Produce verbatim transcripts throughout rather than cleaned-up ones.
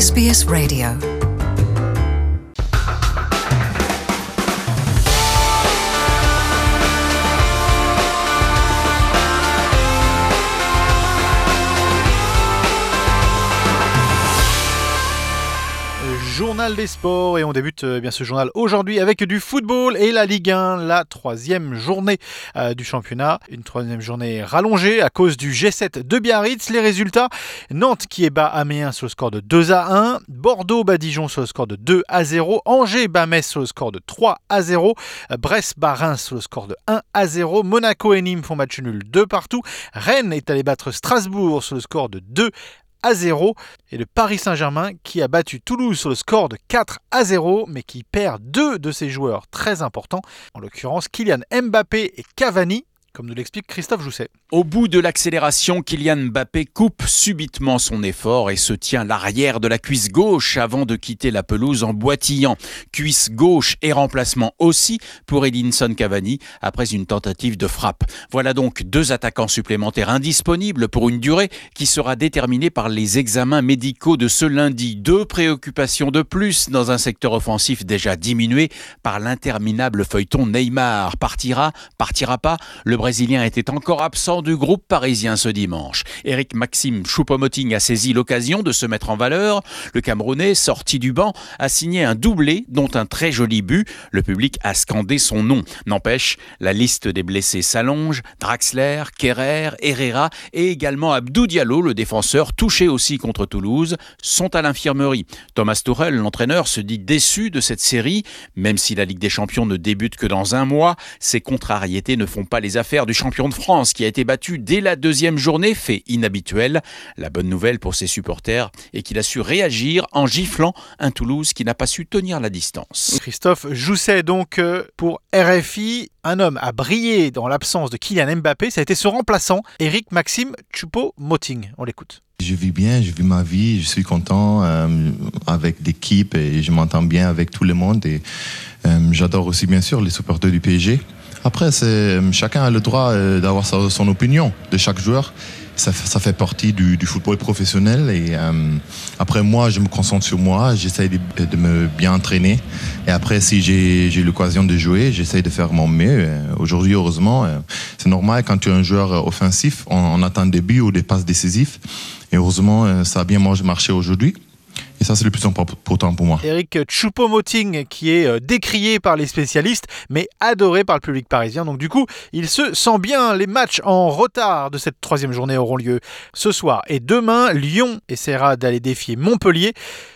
S B S Radio. Journal des sports et on débute euh, bien ce journal aujourd'hui avec du football et la Ligue un, la troisième journée euh, du championnat, une troisième journée rallongée à cause du G sept de Biarritz. Les résultats: Nantes qui est bat Amiens sur le score de deux à un, Bordeaux bat Dijon sur le score de deux à zéro, Angers bat Metz sur le score de trois à zéro, Brest bat Reims sur le score de un à zéro, Monaco et Nîmes font match nul deux partout, Rennes est allé battre Strasbourg sur le score de deux à zéro et le Paris Saint-Germain qui a battu Toulouse sur le score de quatre à zéro mais qui perd deux de ses joueurs très importants, en l'occurrence Kylian Mbappé et Cavani, comme nous l'explique Christophe Jousset. Au bout de l'accélération, Kylian Mbappé coupe subitement son effort et se tient l'arrière de la cuisse gauche avant de quitter la pelouse en boitillant. Cuisse gauche et remplacement aussi pour Edinson Cavani après une tentative de frappe. Voilà donc deux attaquants supplémentaires indisponibles pour une durée qui sera déterminée par les examens médicaux de ce lundi. Deux préoccupations de plus dans un secteur offensif déjà diminué par l'interminable feuilleton Neymar. Partira, partira pas. Le Brésilien était encore absent du groupe parisien ce dimanche. Eric Maxime Choupo-Moting a saisi l'occasion de se mettre en valeur. Le Camerounais, sorti du banc, a signé un doublé, dont un très joli but. Le public a scandé son nom. N'empêche, la liste des blessés s'allonge. Draxler, Kerrer, Herrera et également Abdou Diallo, le défenseur touché aussi contre Toulouse, sont à l'infirmerie. Thomas Tuchel, l'entraîneur, se dit déçu de cette série. Même si la Ligue des Champions ne débute que dans un mois, ces contrariétés ne font pas les affaires du champion de France qui a été battu dès la deuxième journée, fait inhabituel. La bonne nouvelle pour ses supporters est qu'il a su réagir en giflant un Toulouse qui n'a pas su tenir la distance. Christophe Jousset donc pour R F I. Un homme a brillé dans l'absence de Kylian Mbappé, ça a été son remplaçant, Eric Maxime Choupo-Moting. On l'écoute. Je vis bien, je vis ma vie, je suis content euh, avec l'équipe et je m'entends bien avec tout le monde. Et euh, j'adore aussi bien sûr les supporters du P S G. Après, c'est, chacun a le droit euh, d'avoir sa, son opinion de chaque joueur. Ça, ça fait partie du, du football professionnel. Et euh, après, moi, je me concentre sur moi. J'essaye de, de me bien entraîner. Et après, si j'ai, j'ai l'occasion de jouer, j'essaye de faire mon mieux. Aujourd'hui, heureusement, euh, c'est normal quand tu es un joueur offensif, on, on attend des buts ou des passes décisives. Et heureusement, euh, ça a bien marché aujourd'hui. Et ça, c'est le plus important pour moi. Eric Choupo-Moting, qui est décrié par les spécialistes, mais adoré par le public parisien. Donc du coup, il se sent bien. Les matchs en retard de cette troisième journée auront lieu ce soir et demain. Lyon essaiera d'aller défier Montpellier.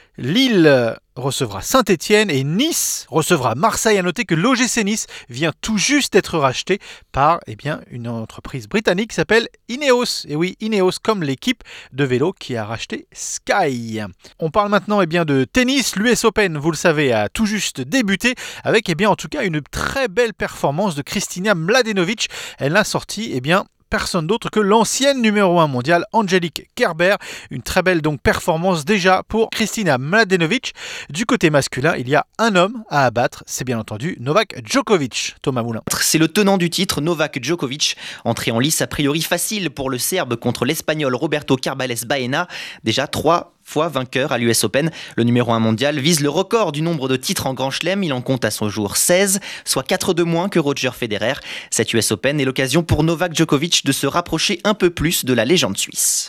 Lille recevra Saint-Étienne et Nice recevra Marseille. À noter que l'O G C Nice vient tout juste d'être racheté par eh bien, une entreprise britannique qui s'appelle Ineos. Et oui, Ineos comme l'équipe de vélo qui a racheté Sky. On parle maintenant eh bien, de tennis. L'U S Open, vous le savez, a tout juste débuté avec eh bien, en tout cas une très belle performance de Kristina Mladenovic. Elle a sorti eh bien, personne d'autre que l'ancienne numéro un mondiale Angelique Kerber. Une très belle donc performance déjà pour Kristina Mladenovic. Du côté masculin, il y a un homme à abattre, c'est bien entendu Novak Djokovic. Thomas Moulin. C'est le tenant du titre, Novak Djokovic. Entrée en lice a priori facile pour le Serbe contre l'Espagnol Roberto Carbales Baena. Déjà trois fois vainqueur à l'U S Open. Le numéro un mondial vise le record du nombre de titres en Grand Chelem. Il en compte à son jour seize, soit quatre de moins que Roger Federer. Cette U S Open est l'occasion pour Novak Djokovic de se rapprocher un peu plus de la légende suisse.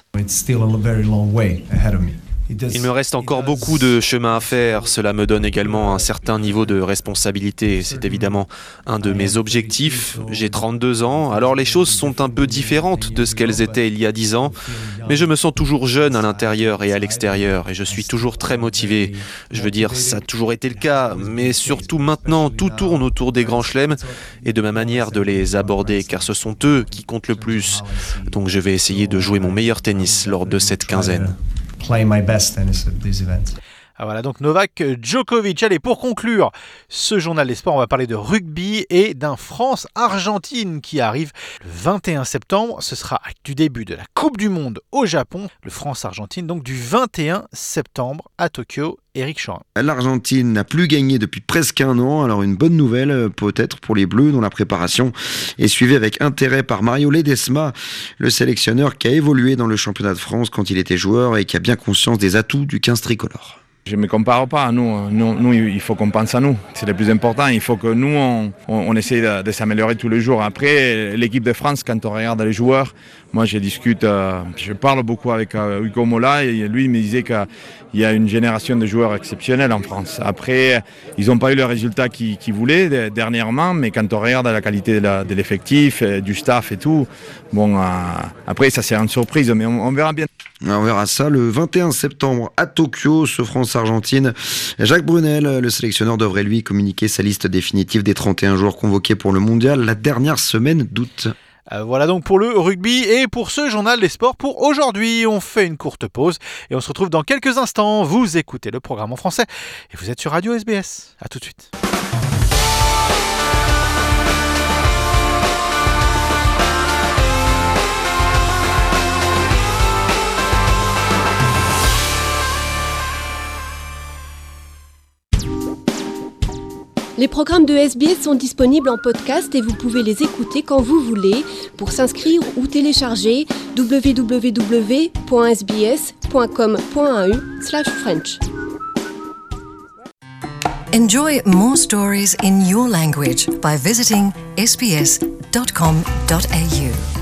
Il me reste encore beaucoup de chemin à faire. Cela me donne également un certain niveau de responsabilité. C'est évidemment un de mes objectifs. J'ai trente-deux ans, alors les choses sont un peu différentes de ce qu'elles étaient il y a dix ans. Mais je me sens toujours jeune à l'intérieur et à l'extérieur et je suis toujours très motivé. Je veux dire, ça a toujours été le cas, mais surtout maintenant, tout tourne autour des grands chelems et de ma manière de les aborder, car ce sont eux qui comptent le plus. Donc je vais essayer de jouer mon meilleur tennis lors de cette quinzaine. Play my best tennis at these events. Ah voilà, donc Novak Djokovic. Allez, pour conclure ce journal des sports, on va parler de rugby et d'un France-Argentine qui arrive le vingt et un septembre. Ce sera du début de la Coupe du Monde au Japon. Le France-Argentine, donc du vingt et un septembre à Tokyo. Éric Chorin. L'Argentine n'a plus gagné depuis presque un an, alors une bonne nouvelle peut-être pour les Bleus dont la préparation est suivie avec intérêt par Mario Ledesma, le sélectionneur qui a évolué dans le championnat de France quand il était joueur et qui a bien conscience des atouts du quinze tricolore. Je ne me compare pas, nous, nous, nous, il faut qu'on pense à nous, c'est le plus important, il faut que nous, on, on, on essaie de, de s'améliorer tous les jours. Après, l'équipe de France, quand on regarde les joueurs, moi je discute, euh, je parle beaucoup avec euh, Hugo Mola et lui il me disait qu'il y a une génération de joueurs exceptionnels en France. Après, ils n'ont pas eu le résultat qu'ils, qu'ils voulaient dernièrement, mais quand on regarde la qualité de, la, de l'effectif, du staff et tout, bon, euh, après ça c'est une surprise, mais on, on verra bien. On verra ça le vingt et un septembre à Tokyo, ce France-Argentine. Jacques Brunel, le sélectionneur, devrait lui communiquer sa liste définitive des trente et un joueurs convoqués pour le mondial la dernière semaine d'août. Euh, voilà donc pour le rugby et pour ce journal des sports pour aujourd'hui. On fait une courte pause et on se retrouve dans quelques instants. Vous écoutez le programme en français et vous êtes sur Radio S B S. À tout de suite. Les programmes de S B S sont disponibles en podcast et vous pouvez les écouter quand vous voulez. Pour s'inscrire ou télécharger, w w w point s b s point com point a u slash French. Enjoy more stories in your language by visiting s b s dot com dot a u.